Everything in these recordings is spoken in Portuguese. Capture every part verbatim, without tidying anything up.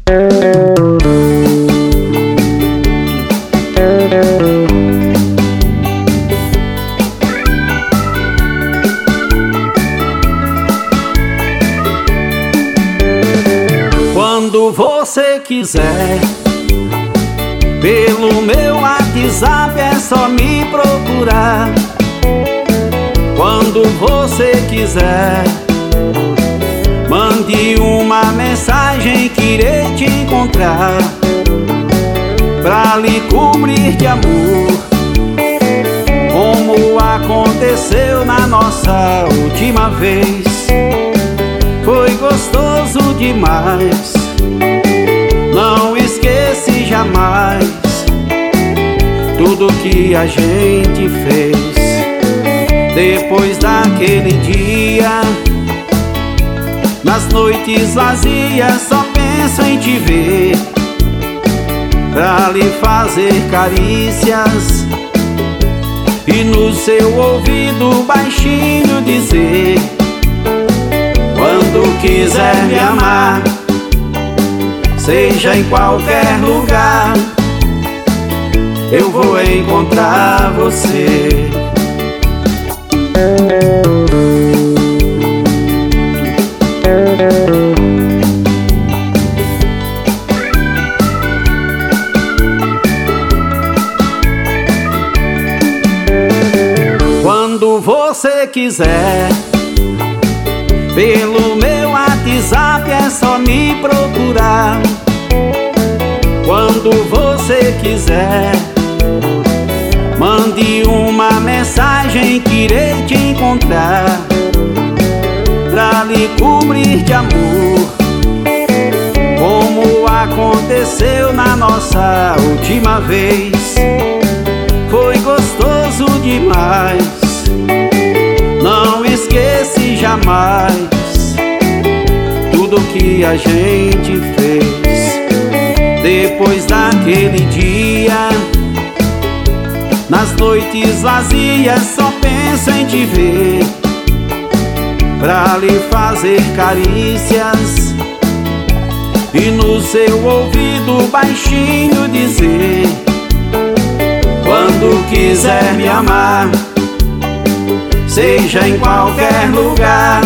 Quando você quiser, pelo meu WhatsApp é só me procurar. Quando você quiser, mande uma mensagem que irei te encontrar, pra lhe cobrir de amor, como aconteceu na nossa última vez. Foi gostoso demais, não esqueci jamais tudo que a gente fez. Depois daquele dia, nas noites vazias só penso em te ver, pra lhe fazer carícias e no seu ouvido baixinho dizer: quando quiser me amar, seja em qualquer lugar, eu vou encontrar você. Quando você quiser, pelo meu WhatsApp é só me procurar. Quando você quiser, mande uma mensagem que irei te encontrar, pra lhe cobrir de amor, como aconteceu na nossa última vez. Foi gostoso demais, não esqueci jamais tudo que a gente fez. Depois daquele dia, nas noites vazias só penso em te ver, pra lhe fazer carícias e no seu ouvido baixinho dizer: quando quiser me amar, seja em qualquer lugar,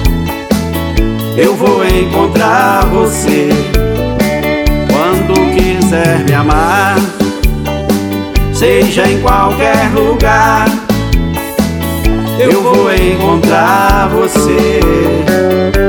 eu vou encontrar você. Quando quiser me amar, seja em qualquer lugar, eu vou encontrar você.